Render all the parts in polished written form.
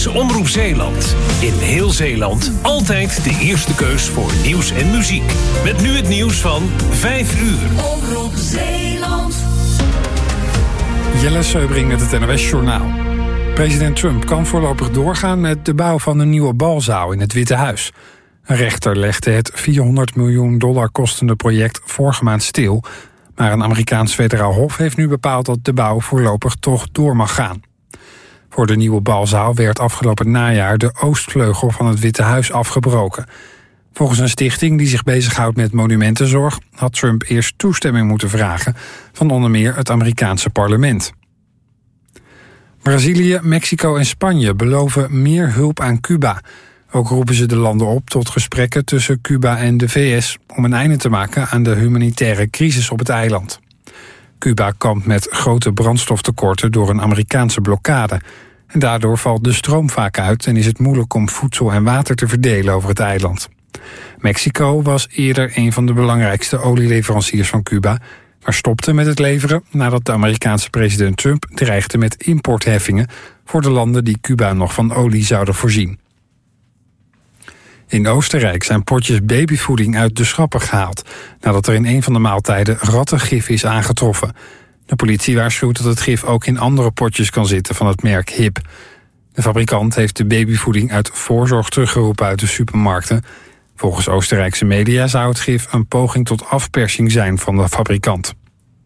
is Omroep Zeeland. In heel Zeeland altijd de eerste keus voor nieuws en muziek. Met nu het nieuws van 5 uur. Omroep Zeeland. Jelle Seubring met het NOS-journaal. President Trump kan voorlopig doorgaan met de bouw van een nieuwe balzaal in het Witte Huis. Een rechter legde het $400 miljoen kostende project vorige maand stil. Maar een Amerikaans federaal hof heeft nu bepaald dat de bouw voorlopig toch door mag gaan. Voor de nieuwe balzaal werd afgelopen najaar de oostvleugel van het Witte Huis afgebroken. Volgens een stichting die zich bezighoudt met monumentenzorg had Trump eerst toestemming moeten vragen van onder meer het Amerikaanse parlement. Brazilië, Mexico en Spanje beloven meer hulp aan Cuba. Ook roepen ze de landen op tot gesprekken tussen Cuba en de VS om een einde te maken aan de humanitaire crisis op het eiland. Cuba kampt met grote brandstoftekorten door een Amerikaanse blokkade. En daardoor valt de stroom vaak uit en is het moeilijk om voedsel en water te verdelen over het eiland. Mexico was eerder een van de belangrijkste olieleveranciers van Cuba, maar stopte met het leveren nadat de Amerikaanse president Trump dreigde met importheffingen voor de landen die Cuba nog van olie zouden voorzien. In Oostenrijk zijn potjes babyvoeding uit de schappen gehaald nadat er in een van de maaltijden rattengif is aangetroffen. De politie waarschuwt dat het gif ook in andere potjes kan zitten van het merk Hip. De fabrikant heeft de babyvoeding uit voorzorg teruggeroepen uit de supermarkten. Volgens Oostenrijkse media zou het gif een poging tot afpersing zijn van de fabrikant.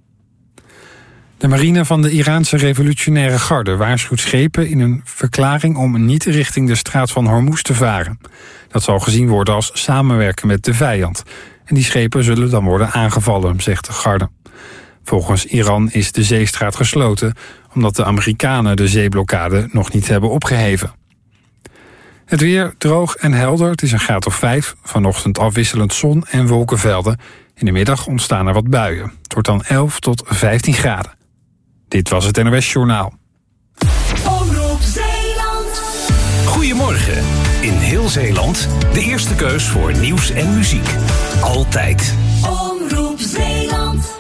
De marine van de Iraanse revolutionaire garde waarschuwt schepen in een verklaring om niet richting de straat van Hormuz te varen. Dat zal gezien worden als samenwerken met de vijand. En die schepen zullen dan worden aangevallen, zegt de garde. Volgens Iran is de zeestraat gesloten omdat de Amerikanen de zeeblokkade nog niet hebben opgeheven. Het weer droog en helder, het is een graad of 5. Vanochtend afwisselend zon en wolkenvelden. In de middag ontstaan er wat buien. Het wordt dan 11 tot 15 graden. Dit was het NOS Journaal. Omroep Zeeland. Goedemorgen. In heel Zeeland de eerste keus voor nieuws en muziek. Altijd. Omroep Zeeland.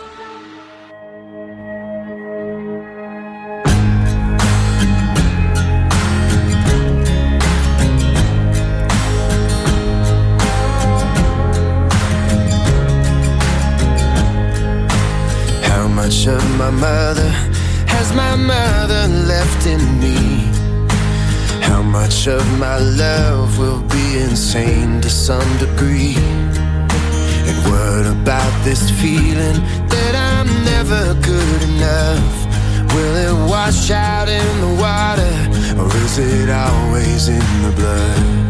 How much of my mother has my mother left in me? How much of my love will be insane to some degree? And what about this feeling that I'm never good enough? Will it wash out in the water, or is it always in the blood?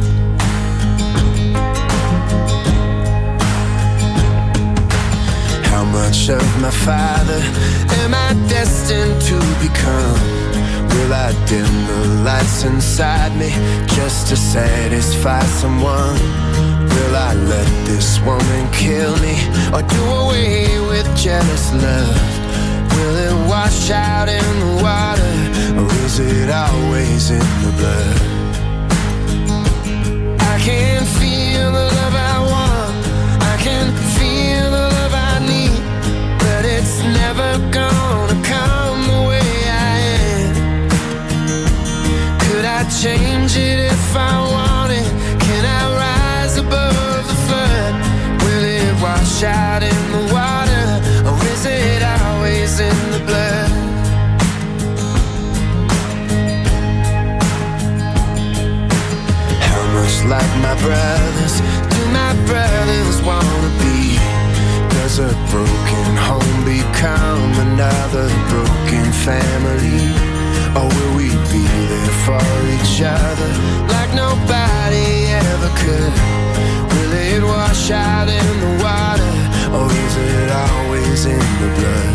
How much of my father am I destined to become? Will I dim the lights inside me just to satisfy someone? Will I let this woman kill me or do away with jealous love? Will it wash out in the water, or is it always in the blood? I can feel the love I want, I can feel the love I need, but it's never gonna come the way I am. Could I change it if I wanted? Can I rise above the flood? Will it wash out in the water, or is it always in the blood? How much like my brothers do my brothers wanna be? Does a broken home become another broken family? Or will we be there for each other like nobody ever could? Will it wash out in the water, or is it always in the blood?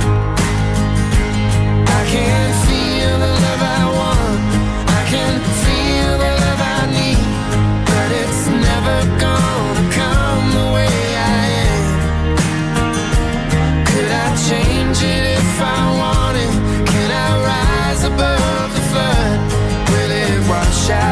I can feel the love I want, I can feel the love I need, but it's never gonna come the way I am. Could I change it if I wanted? Can I rise above the flood? Will it wash out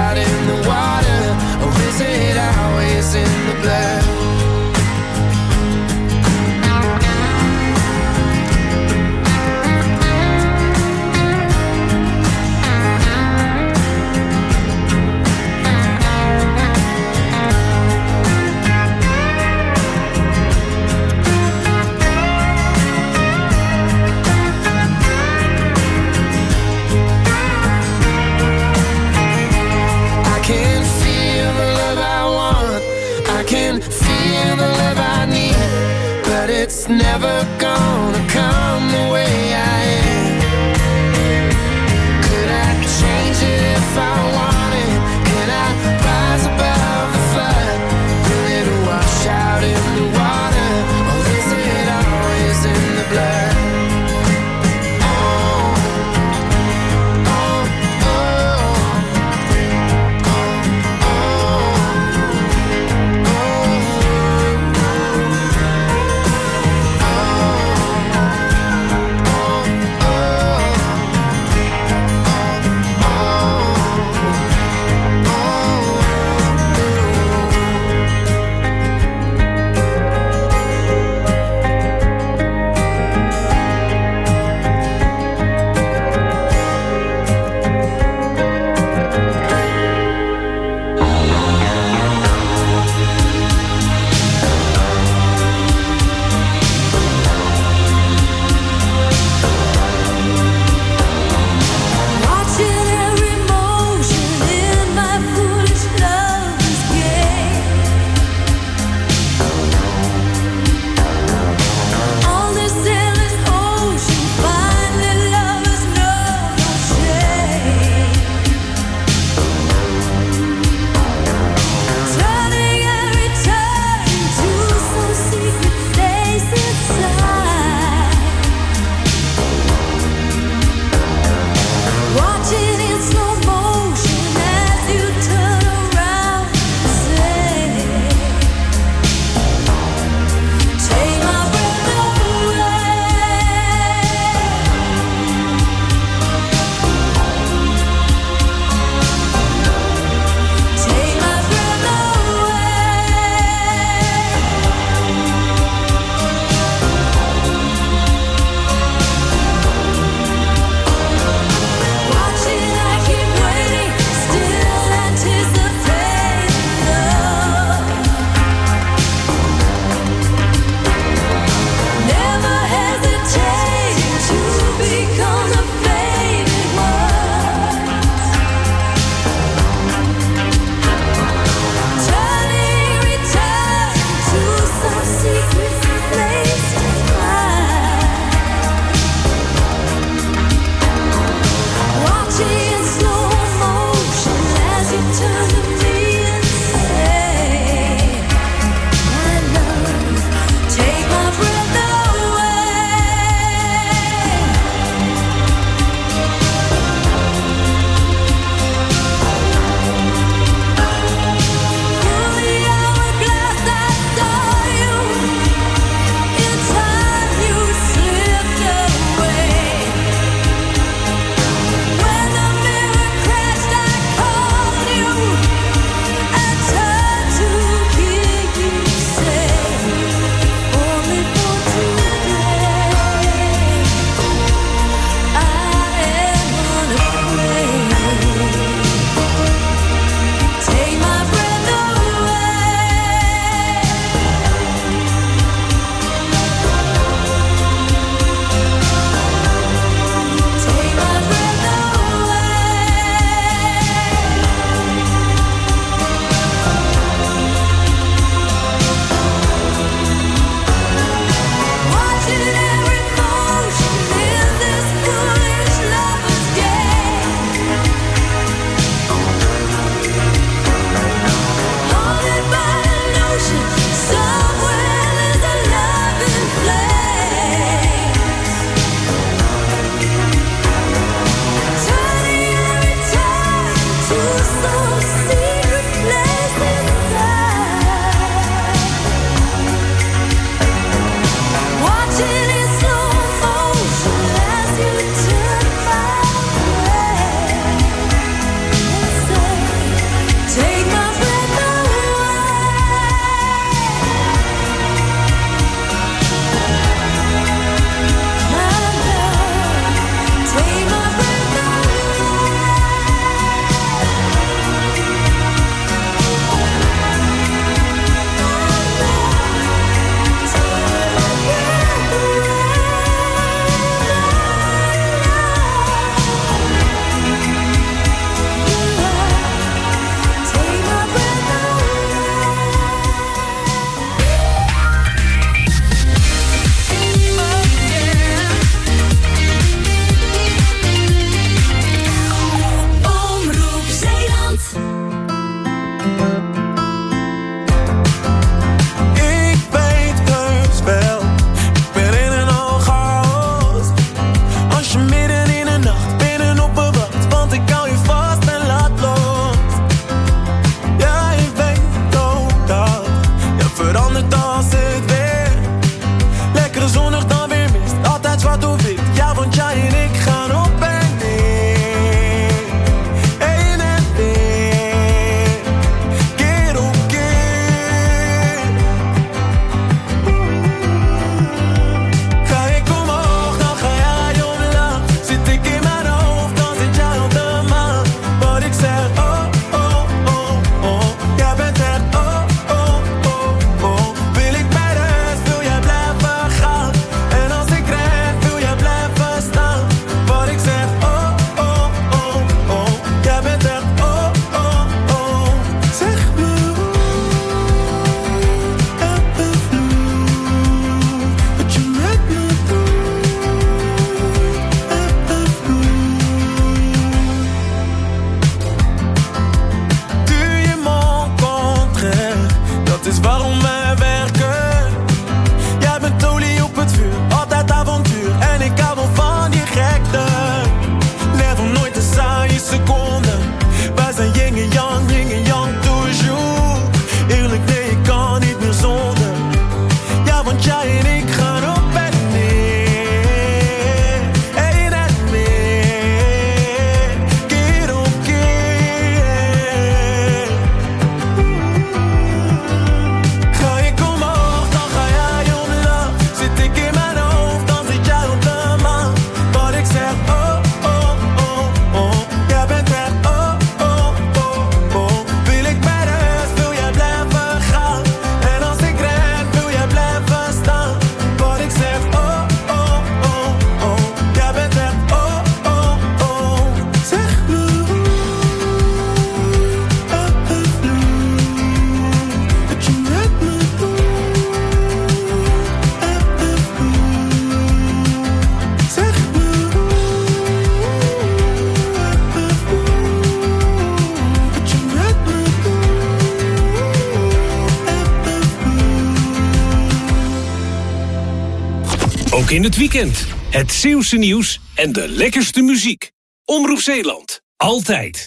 in het weekend. Het Zeeuwse nieuws en de lekkerste muziek. Omroep Zeeland. Altijd.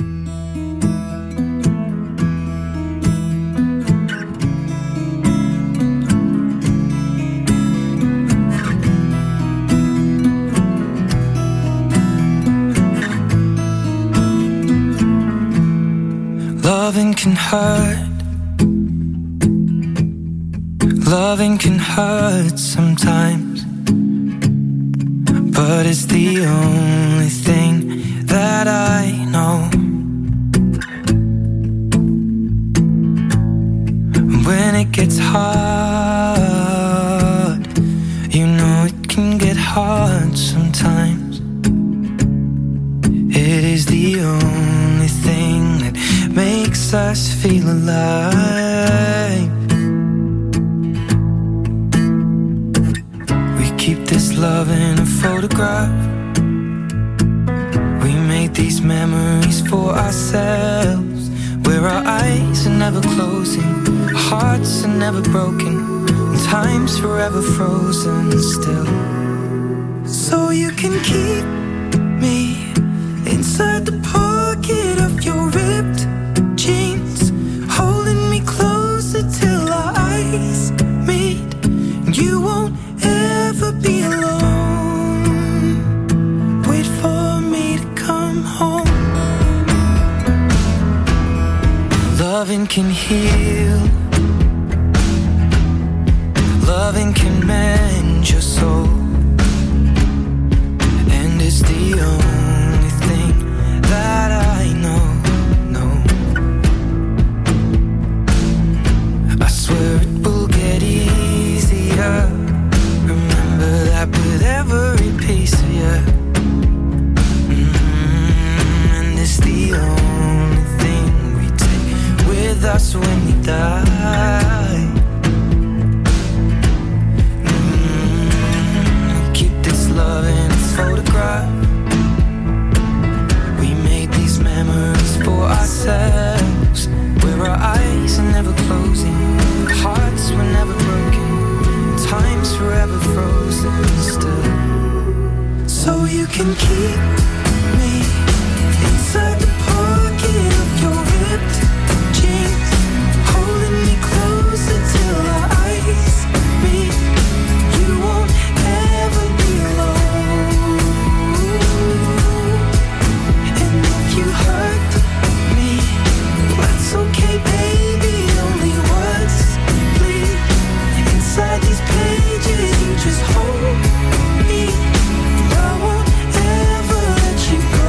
Loving can hurt. Loving can hurt sometimes, but it's the only thing that I know. When it gets hard, you know it can get hard sometimes. It is the only thing that makes us feel alive. We keep this love in a photograph. We make these memories for ourselves, where our eyes are never closing, our hearts are never broken, and time's forever frozen still. So you can keep me inside the pocket of your ripped jeans, holding me closer till our eyes meet. You won't ever be alone. Wait for me to come home. Loving can heal. Loving can mend your soul. And it's the only thing that I know. I swear it will get easier. Remember that with every piece of you. And it's the only thing we take with us when we die. We keep this love in its photograph. We made these memories for ourselves, where our eyes are never closing, hearts were never broken, time's forever frozen still. So you can keep me inside the pocket of your ripped jeans, holding me closer till our eyes meet. You won't ever be alone. And if you hurt me, that's okay, baby. Only words bleed inside these pages. You just hold me. I won't ever let you go.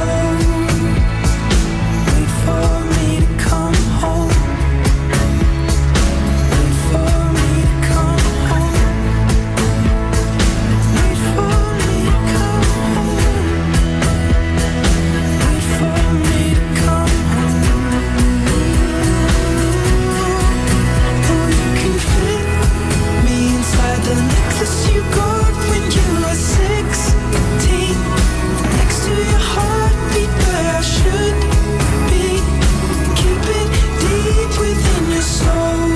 Wait for me to come home. Wait for me to come home. Wait for me to come home. Wait for me to come home. Oh, you can fit me inside the necklace you got when you were 16, next to your heartbeat where I should be. Keep it deep within your soul.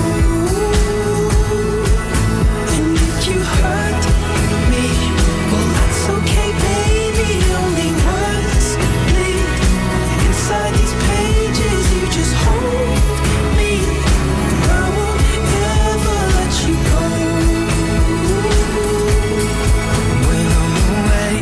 And if you hurt me, well, that's okay, baby. Only words bleed inside these pages. You just hold me. I won't ever let you go. When I'm away,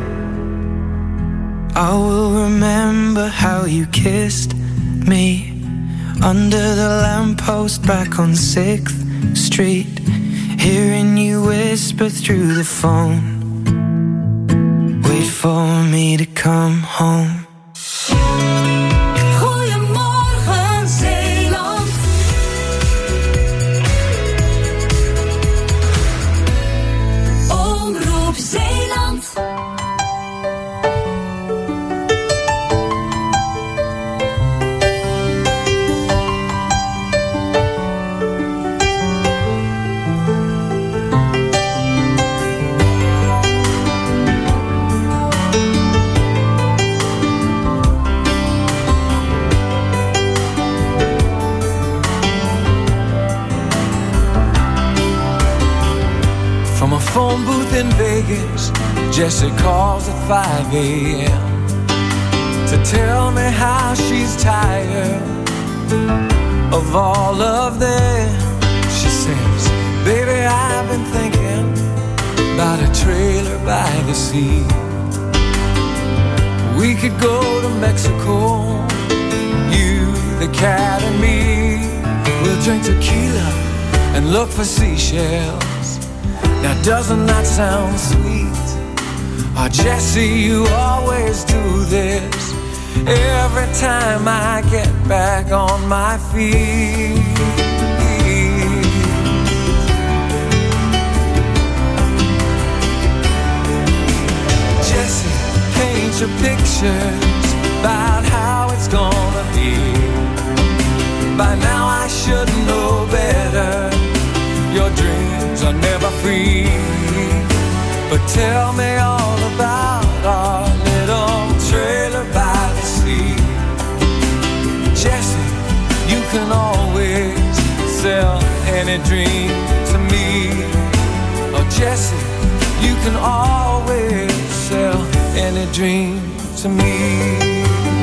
I will remember how you kissed me under the lamppost back on 6th Street, hearing you whisper through the phone. Wait for me to come home. Goedemorgen Zeeland. Omroep Zeeland. booth in Vegas, Jessie calls at 5 a.m. to tell me how she's tired of all of them. She says, baby, I've been thinking about a trailer by the sea. We could go to Mexico, you, the cat and me. We'll drink tequila and look for seashells. Now doesn't that sound sweet? Oh, Jessie, you always do this every time I get back on my feet. Jessie, paint your pictures about how it's gonna be. By now I should know better. Your dreams are never free. But tell me all about our little trailer by the sea. Jessie, you can always sell any dream to me. Oh, Jessie, you can always sell any dream to me.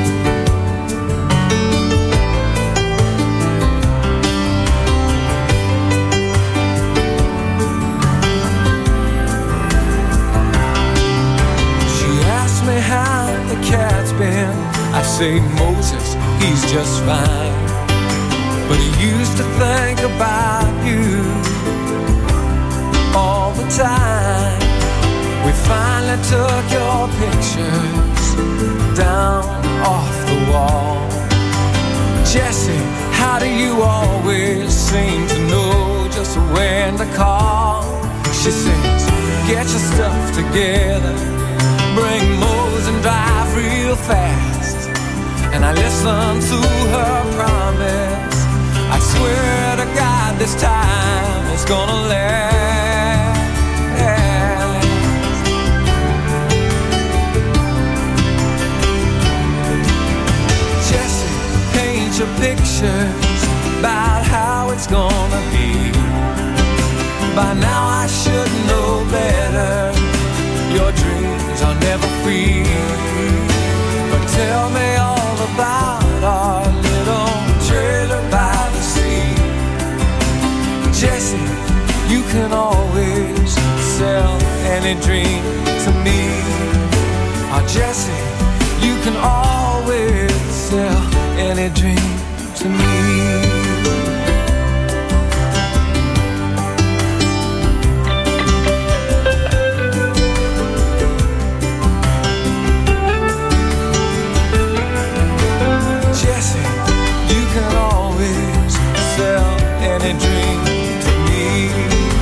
How the cat's been, I say Moses, he's just fine. But he used to think about you all the time. We finally took your pictures down off the wall. Jessie, how do you always seem to know just when to call? She says, get your stuff together, bring Mose and drive real fast. And I listen to her promise. I swear to God this time it's gonna last. Jessie, paint your pictures about how it's gonna be. By now I should know better. Your dreams are never free. But tell me all about our little trailer by the sea. Jessie, you can always sell any dream to me. Oh, Jessie, you can always sell any dream to me. Any dream to me.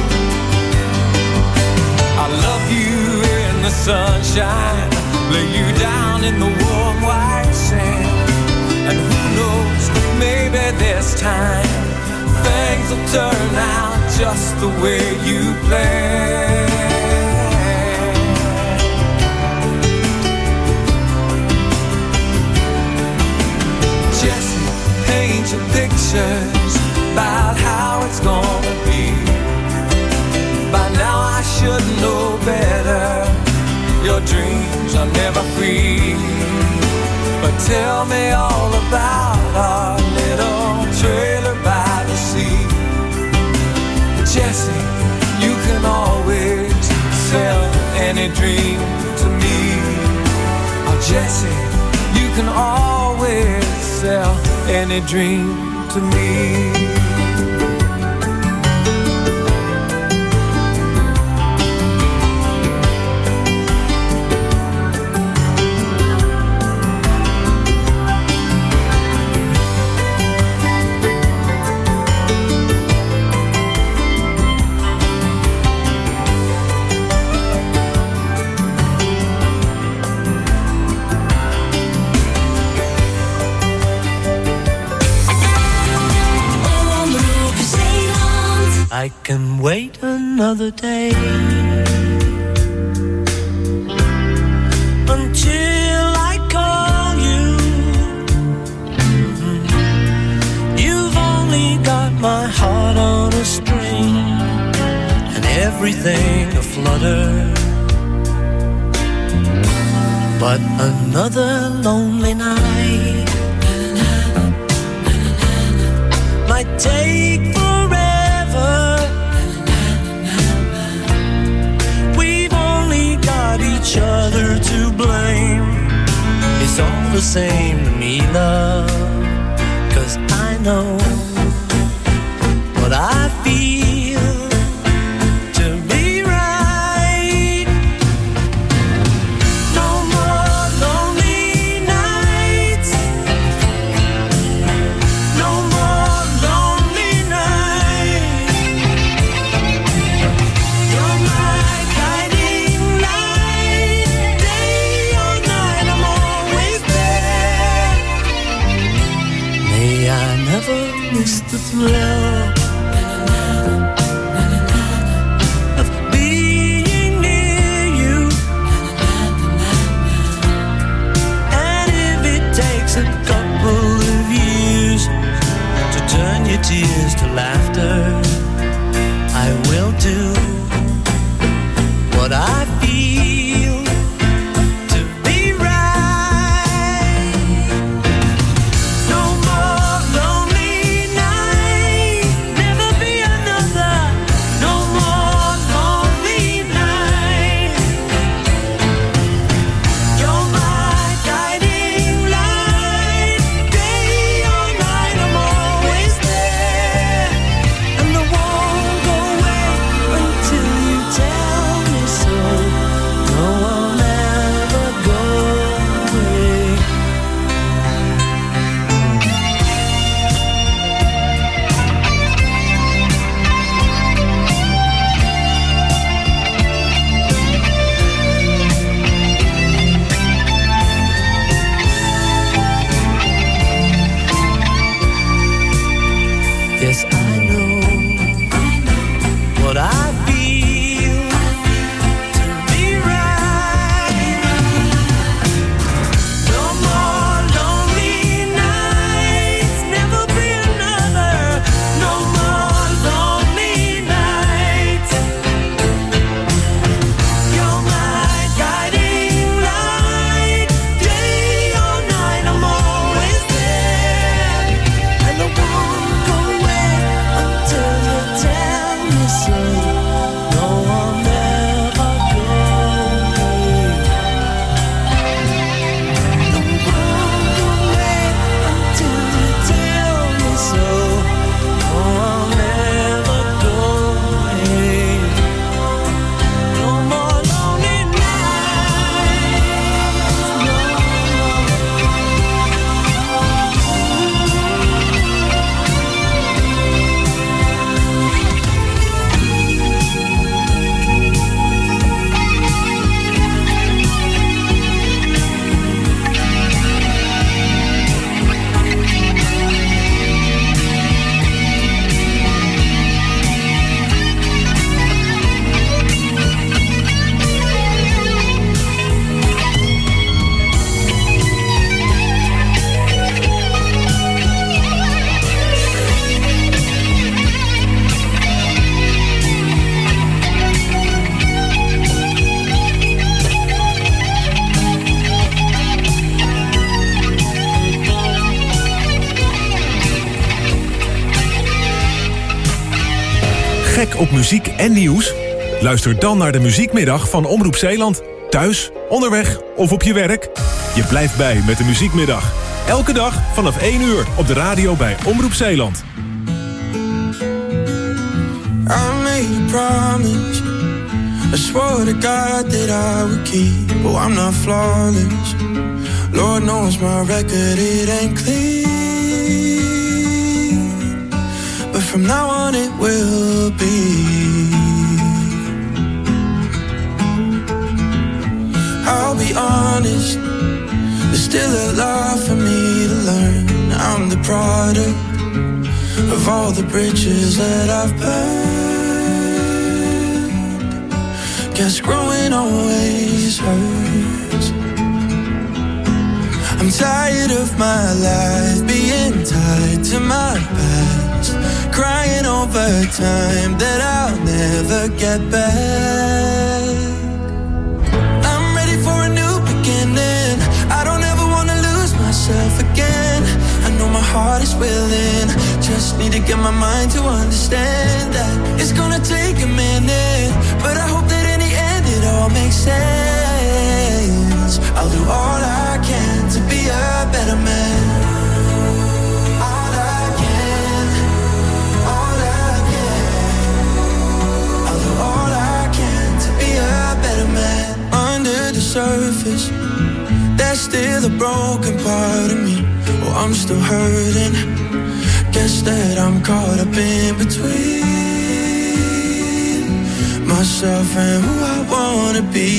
I love you in the sunshine, lay you down in the warm white sand. And who knows, maybe this time things will turn out just the way you planned. Jessie, paint your pictures about how it's gonna be. By now I should know better. Your dreams are never free. But tell me all about our little trailer by the sea. Jessie, you can always sell any dream to me. Oh, Jessie, you can always sell any dream to me. I can wait another day until I call you. You've only got my heart on a string and everything flutter. But another lonely night might take forever. We've only got each other to blame. It's all the same to me, love, 'cause I know what I feel to be right. No more lonely nights. No more lonely nights. You're my guiding light. Day or night, I'm always there. May I never miss the thrill of being near you. And if it takes a couple of years to turn your tears to laughter, I will do what I feel to be right. No more lonely night, never be another. No more lonely night. You're my guiding light. Day or night, I'm always there. And I won't go away until you tell me so. No, I'll never go away. Yes, I know what I feel to be right. No more lonely nights, never be another. No more lonely nights. You're my guiding light. Day or night, I'm always there. And I won't go away until you tell me so. No, I'll never go away. No, I won't go away until you tell me so. No, I'll never go away. No more lonely nights. Gek op muziek en nieuws? Luister dan naar de Muziekmiddag van Omroep Zeeland. Thuis, onderweg of op je werk. Je blijft bij met de Muziekmiddag. Elke dag vanaf 1 uur op de radio bij Omroep Zeeland. I made a promise. I swore to God that I would keep. Oh, I'm not flawless. Lord knows my record, it ain't clean. But from now on it will be. I'll be honest, there's still a lot for me to learn. I'm the product of all the bridges that I've burned. Guess growing always hurts. I'm tired of my life being tied to my past. lost, crying over time that I'll never get back. I'm ready for a new beginning. I don't ever wanna lose myself again. I know my heart is willing, just need to get my mind to understand that it's gonna take a minute, but I hope that in the end it all makes sense. I'll do all I can to be a better man. All I can, all I can. I'll do all I can to be a better man. Under the surface, there's still a broken part of me. Oh, I'm still hurting. Guess that I'm caught up in between myself and who I wanna be.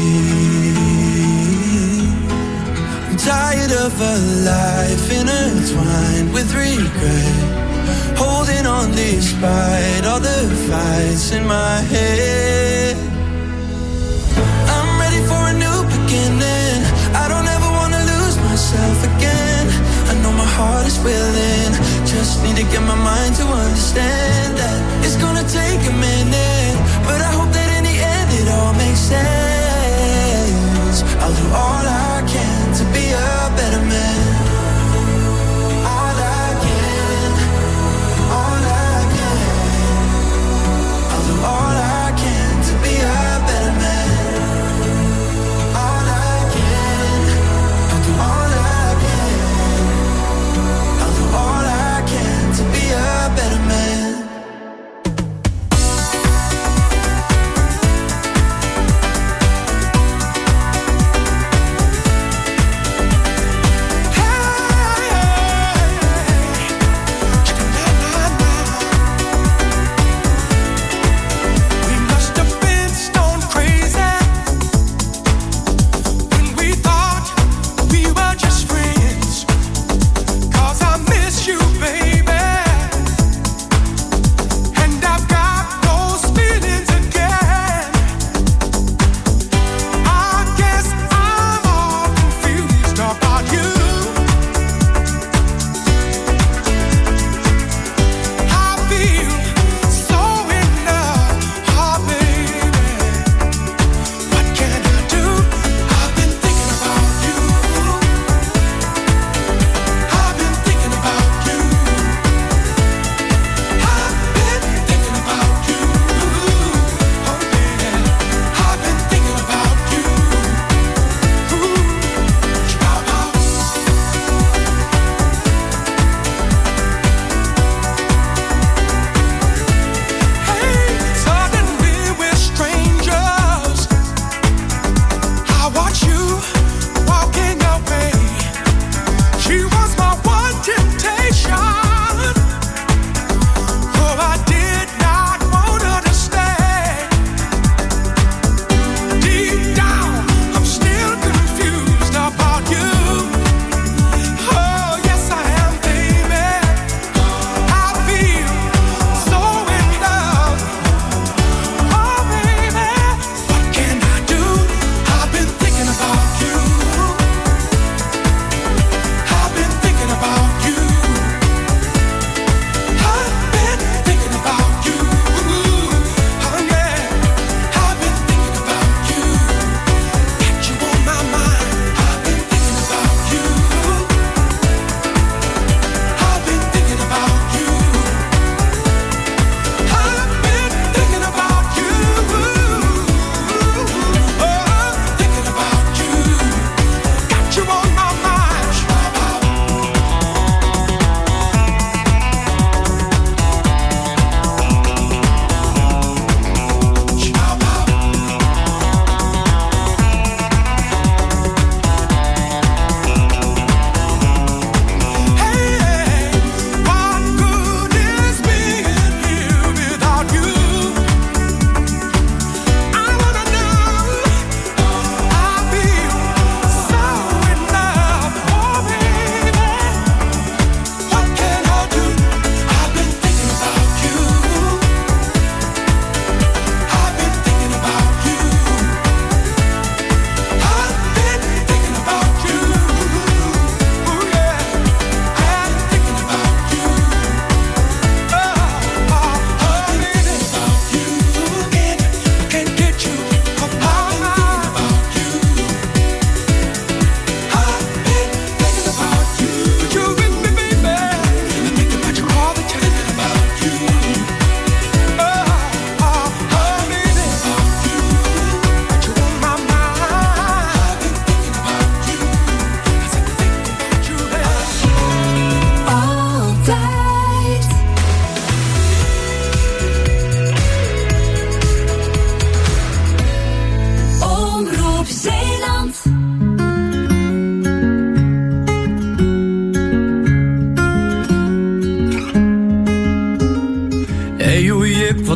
I'm tired of a life intertwined with regret, holding on despite all the fights in my head. I'm ready for a new beginning. I don't ever wanna lose myself again. I know my heart is willing, just need to get my mind to understand that it's gonna take a minute, but I hope that in the end it all makes sense. I'll do all I can to be a better man. All I can, all I can. I'll do all I can to be a better man. All I can, I'll do all I can. I'll do all I can to be a better man.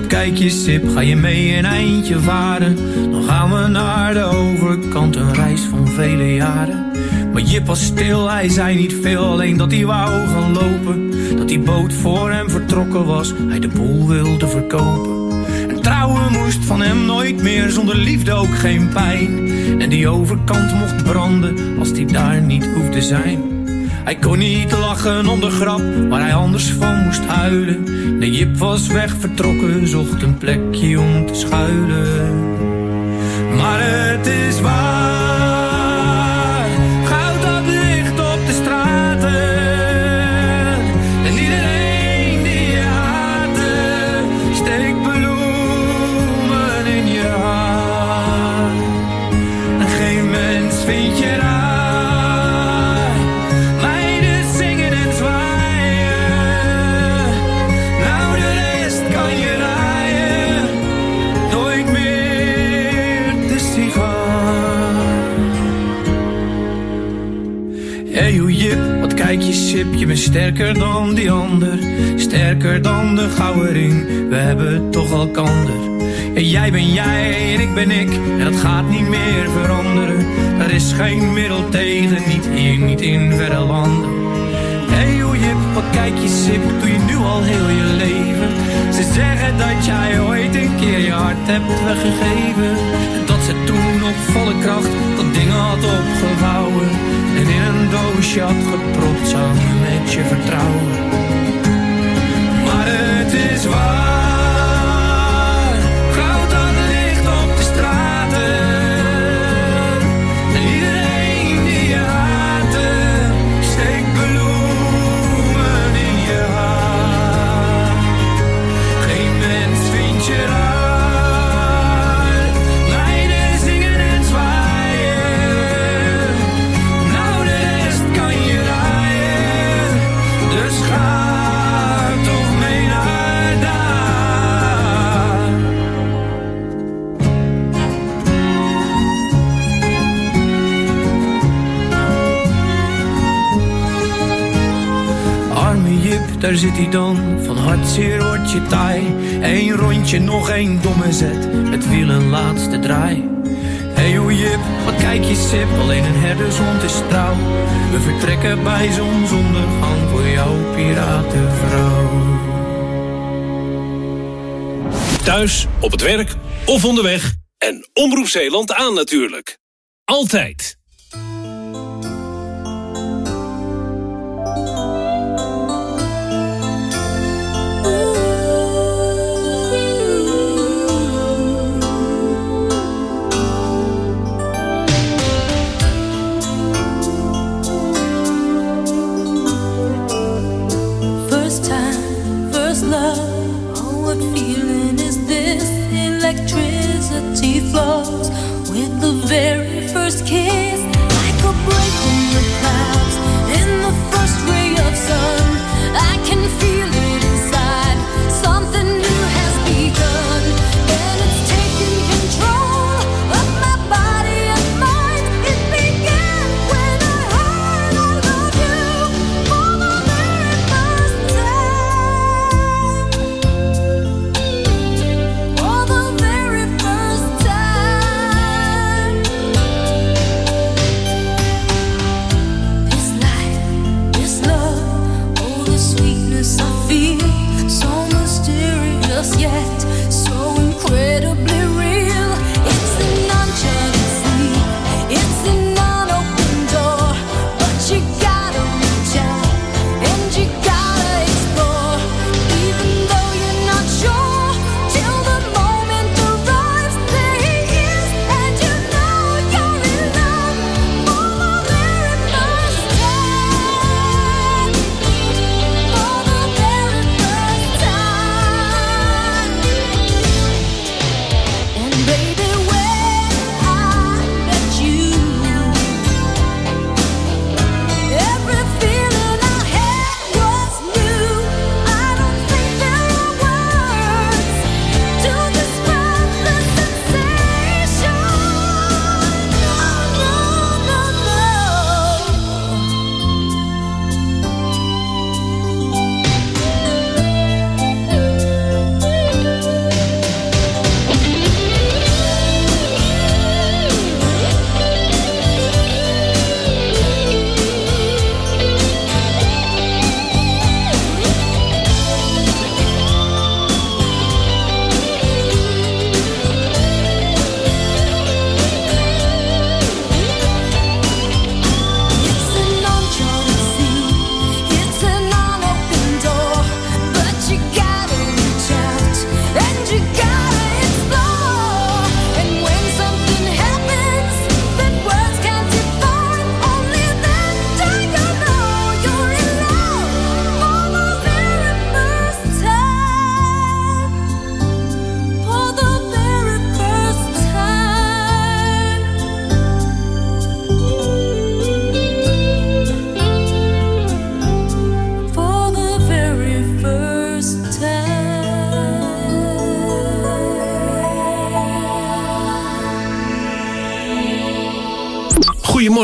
wat kijk je Sip, ga je mee een eindje varen? Dan gaan we naar de overkant, een reis van vele jaren. Maar Jip was stil, hij zei niet veel, alleen dat hij wou gaan lopen. Dat die boot voor hem vertrokken was, hij de boel wilde verkopen. En trouwen moest van hem nooit meer, zonder liefde ook geen pijn. En die overkant mocht branden, als die daar niet hoefde zijn. Hij kon niet lachen om de grap, waar hij anders van moest huilen. Nee, Jip was weg vertrokken, zocht een plekje om te schuilen. Maar het is waar, goud dat ligt op de straten. En iedereen die je haatte, steekt bloemen in je haar. En geen mens vindt je raar. Kijk je Sip, je bent sterker dan die ander. Sterker dan de gouden ring, we hebben toch elkander. En jij ben jij en ik ben ik, en dat gaat niet meer veranderen. Er is geen middel tegen, niet hier, niet in verre landen. Hey hoe Jip, wat kijk je Sip, doe je nu al heel je leven. Ze zeggen dat jij ooit een keer je hart hebt weggegeven. En dat ze toen op volle kracht dat ding had opgevouwen. En in een doosje had gepropt samen met je vertrouwen. Maar het is waar, goud dat ligt op de straten. En iedereen die je haatte, steekt bloemen in je haar. Geen mens vindt je raar. Daar zit hij dan, van hartzeer wordt je taai. Eén rondje, nog één domme zet, het wiel een laatste draai. Hey hoe Jip, wat kijk je Sip, alleen een herdershond is trouw. We vertrekken bij zonsondergang voor jouw piratenvrouw. Thuis, op het werk of onderweg. En Omroep Zeeland aan natuurlijk. Altijd. Electricity flows with the very first kiss.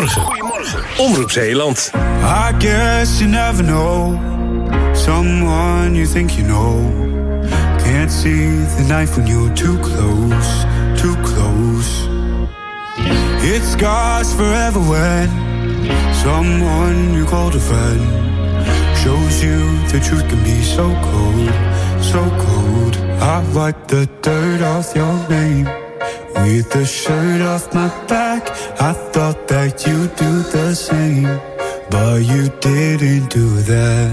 Goedemorgen. Omroep Zeeland. I guess you never know someone you think you know. Can't see the knife when you're too close, too close. It scars forever when someone you called a friend shows you the truth can be so cold, so cold. I wipe the dirt off your name with the shirt off my back. I thought that you'd do the same, but you didn't do that.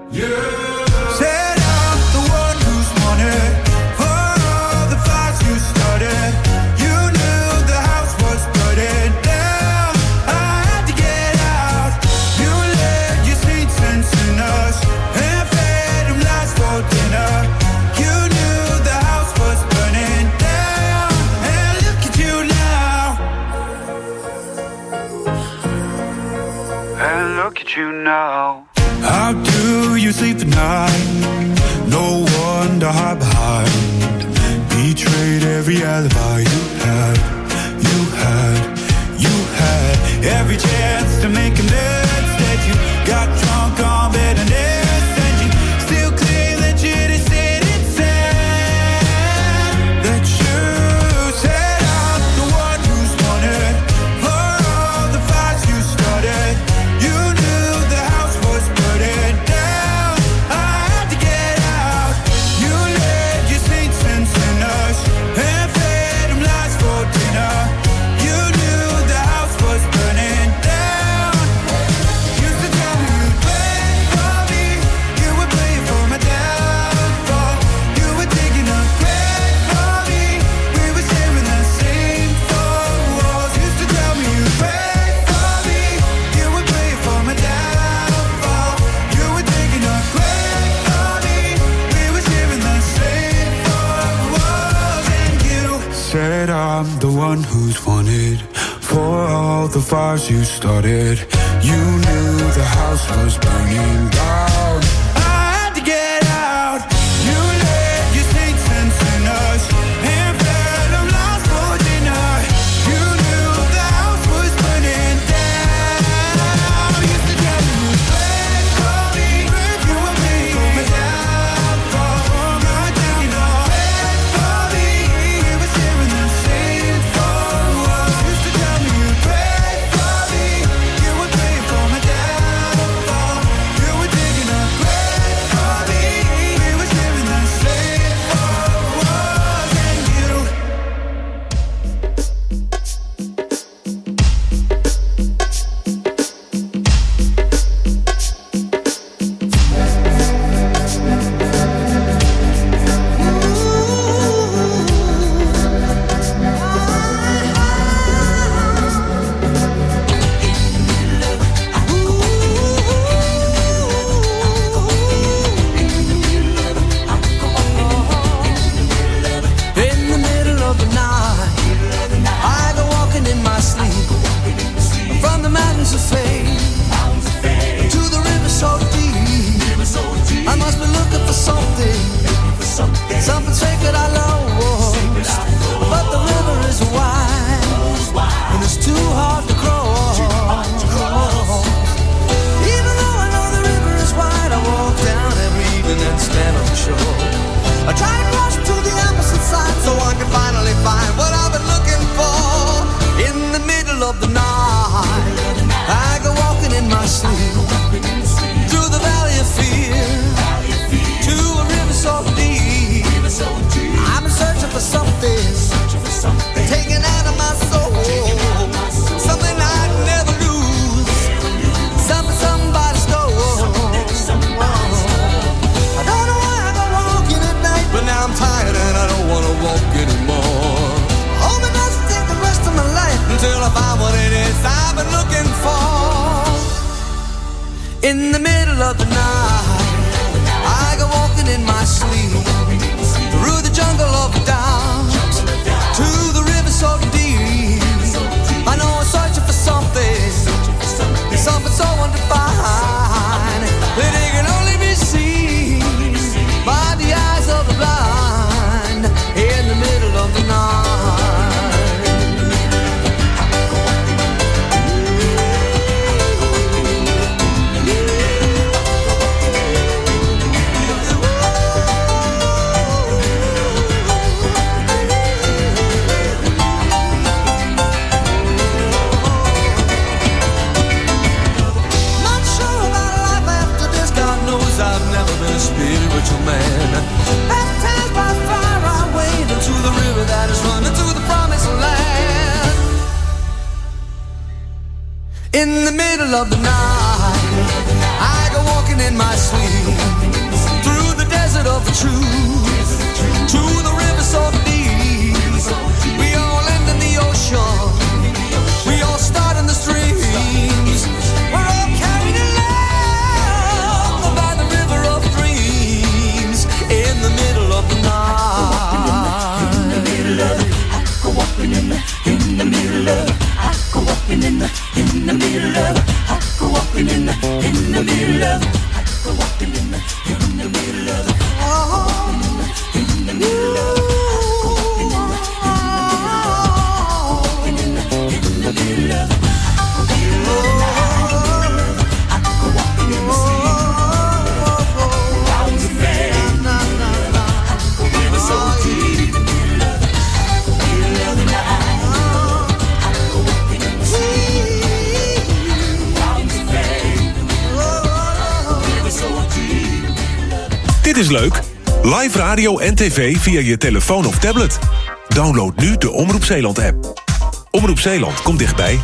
Said I'm the one who's wanted for all the fights you started. You knew the house was burning down. I had to get out. You let your sweet sense in us and fed them lies for dinner. You knew the house was burning down, and look at you now. And look at you now. How do you sleep at night? No one to hide behind. Betrayed every alibi you had. You had, you had every chance to make amends. Instead you got drunk on bitterness, and you still claim that you just didn't say that you said I'm the one who's wanted for all the fights you started. You knew the house was burning down. I had to get out. You let your sweet sense in us and fed them lies for dinner. You knew the house was burning down. Used to tell me you'd play for me. You would play for my downfall. You were digging a grave for me. We were sharing the same four walls. Used to tell me you'd pray for me. You would play for my downfall. You were digging a grave for me. We were sharing the same four walls. And you said I'm the one who's wanted for all the fires you started. You knew the house was burning down. I had to get out. You let your sweet sense in us and fed them lies for dinner. You knew the house was burning down. Used to tell me you'd play for me. You were playing for my downfall. My downfall. For me, we were sharing the same four walls. Used to tell me you'd pray for me. You were playing for my downfall. You were digging a grave for me. We were sharing the same four walls. And you In the middle of the night, I go walking in my sleep. From the mountains of fame to the river so deep. I must be looking for something, something sacred I lost. But the river is wide, and it's too hard to cross. Even though I know the river is wide, I walk down every evening and stand on the shore. I try to cross to the opposite side so I can finally find what I've been looking for. In the middle of the night, I go walking in my sleep through the valley of fear to a river so deep. I'm searching for something taken out of my soul, something I'd never lose, something somebody stole. I don't know why I go walking at night, but now I'm tired and I don't want to walk anymore. Hope it doesn't take the rest of my life until I find what it is I've been looking for. In the middle of the night, I go walking in my sleep through the jungle of doubt to the river so deep. I know I'm searching for something, something so undefined that it can only be seen by the eyes of the blind. In the middle of the night. of the night, I go walking in my sleep through the desert of the truth to the river so deep. We all end in the ocean, we all start in the streams. We're all carried along by the river of dreams in the middle of the night. In the middle of it, I go walking in the middle of it. I go walking in the middle of it. I go walking in the middle of it. I go walking in the middle of it. Oh, in the middle of it. Dit is leuk. Live radio en tv via je telefoon of tablet. Download nu de Omroep Zeeland app. Omroep Zeeland komt dichtbij.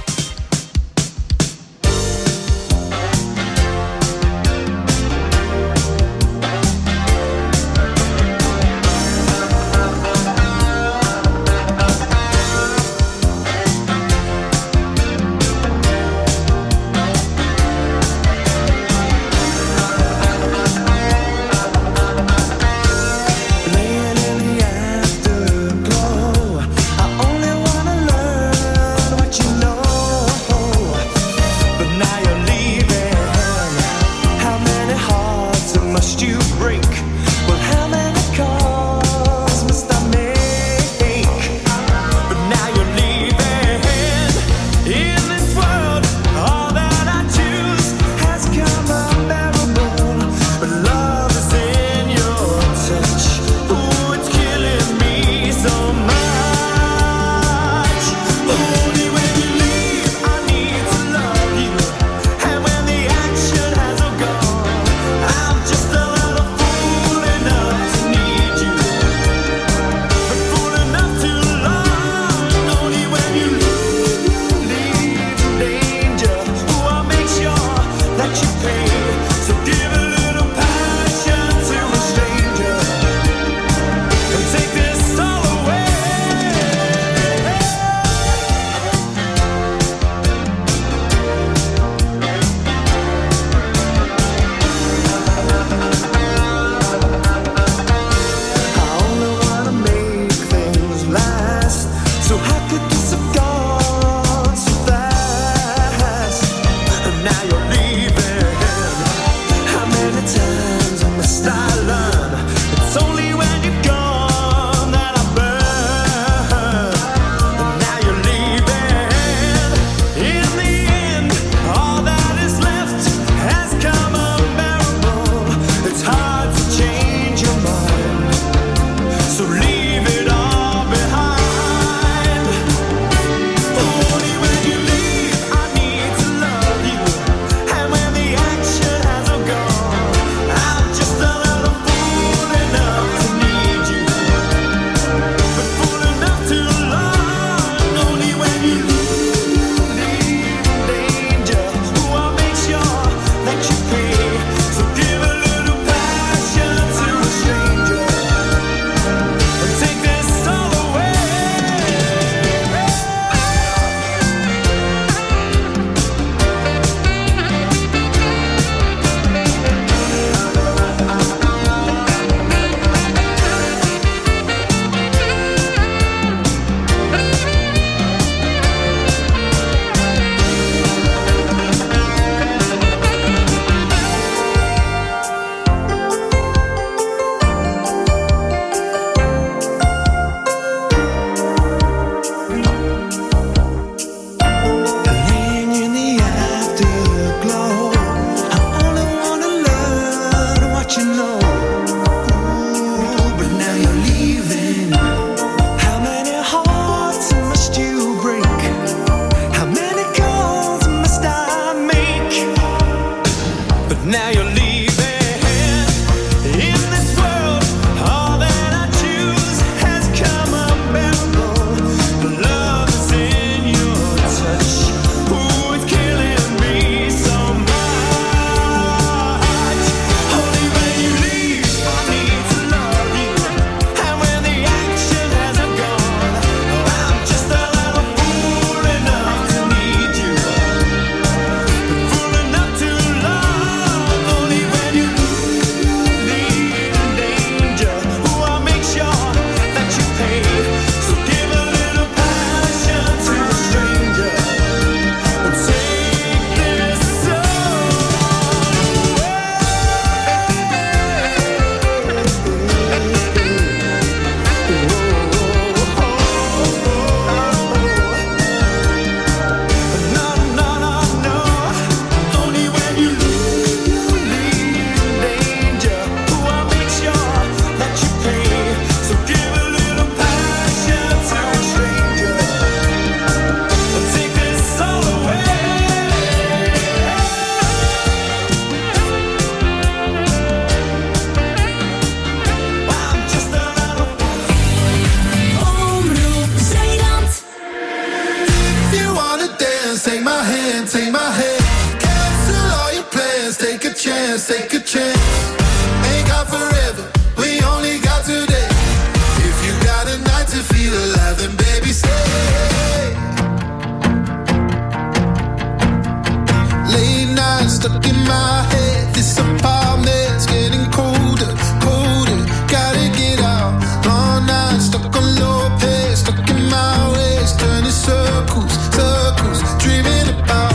dance, take a chance, take a chance. Ain't got forever, we only got today. If you got a night to feel alive, then baby stay. Late nights stuck in my head, this apartment's getting colder, colder. Gotta get out, long nights stuck on low pace, stuck in my ways, turning circles, circles, dreaming about.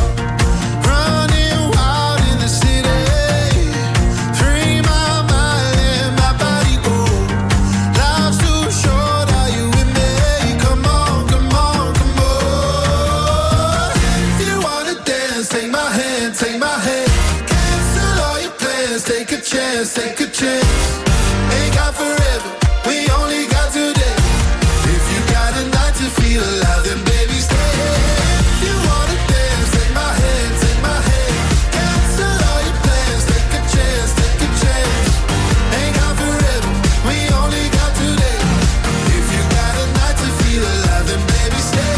Take a chance, ain't got forever, we only got today. If you got a night to feel alive, then baby stay. If you wanna dance, take my hand, cancel all your plans. Take a chance, ain't got forever, we only got today. If you got a night to feel alive, then baby stay.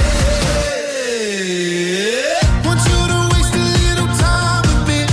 Want you to waste a little time with me.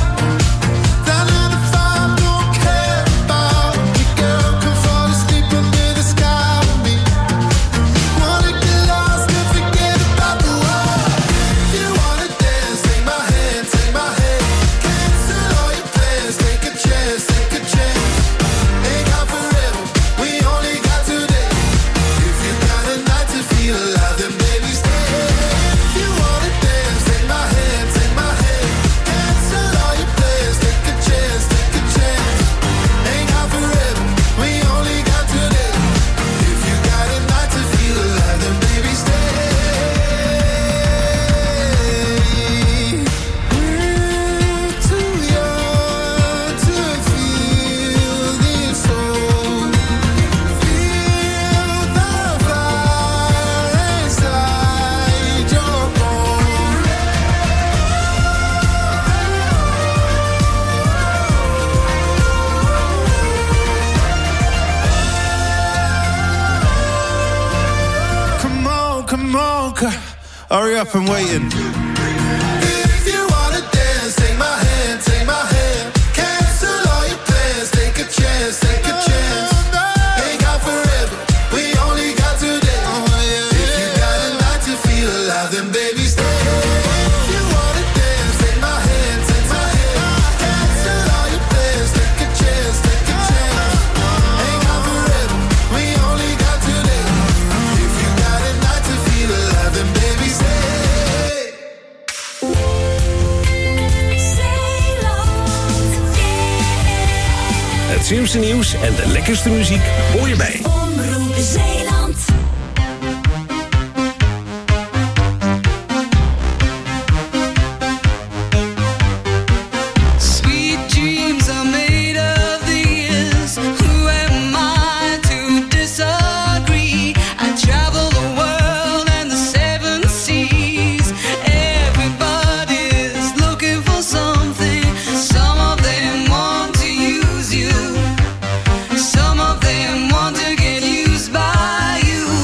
Hurry up and waiting. If you wanna dance, take my hand, cancel all your plans. Take a chance, ain't got forever, we only got today. If you got a night to feel alive, then baby stay. If you wanna dance, take my hand, cancel all your plans. Take a chance, ain't got forever, we only got today. If you got a night to feel alive, then baby stay. Het slimste nieuws en de lekkerste muziek hoor je bij Omroep Zeeland. Sweet dreams are made of these. Who am I to disagree? I travel the world and the seven seas. Everybody's looking for something. Some of them want to use you. Some of them want to get used by you.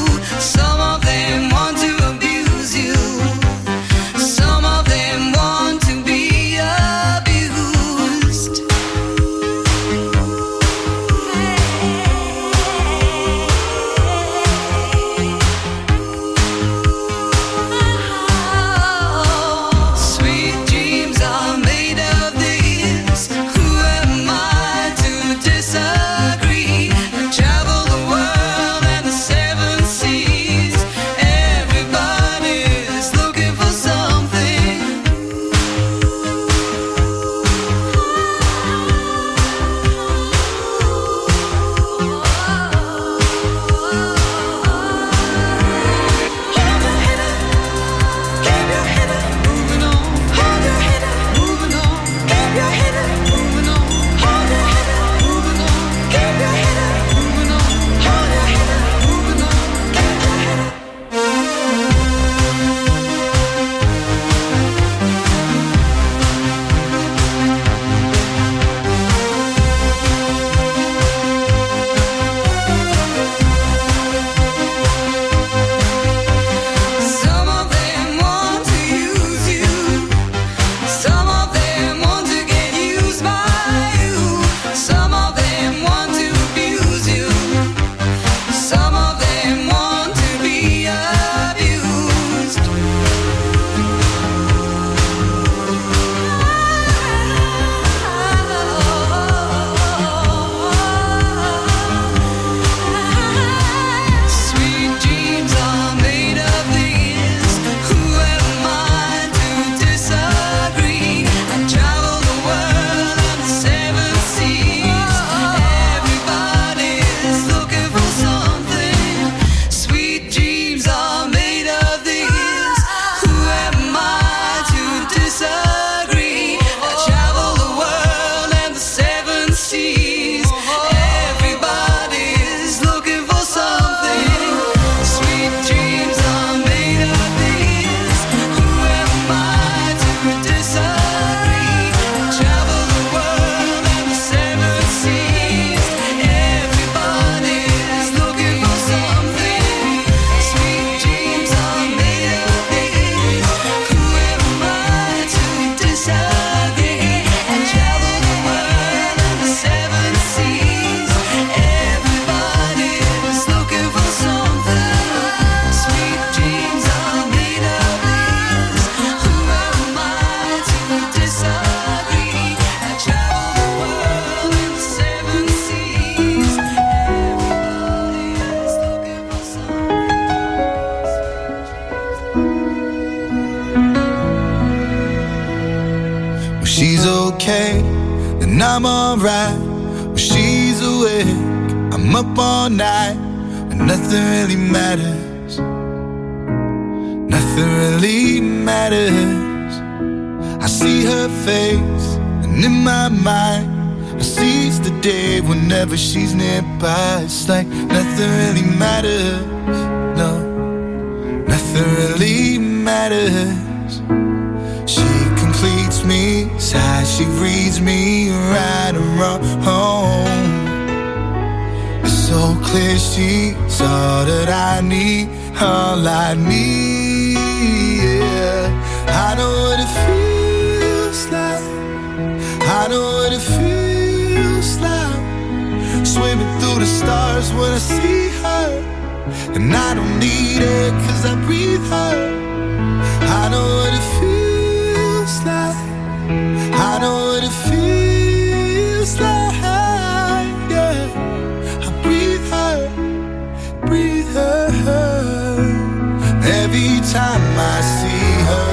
and I'm alright when she's awake. I'm up all night when nothing really matters. Nothing really matters. I see her face, and in my mind I seize the day whenever she's nearby. It's like nothing really matters. No, nothing really matters. She completes me, sighs, she reads me right and wrong. It's so clear she's all that I need, all I need. Yeah. I know what it feels like. I know what it feels like. Swimming through the stars when I see her, and I don't need her 'cause I breathe her. I know what it feels like. I know what it feels like. Yeah, I breathe her, breathe her. Every time I see her,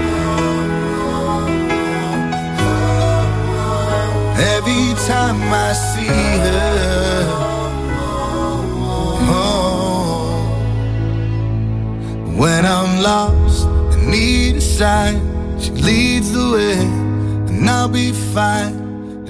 every time I see her, oh. When I'm lost and need a sign, she leads the way, and I'll be fine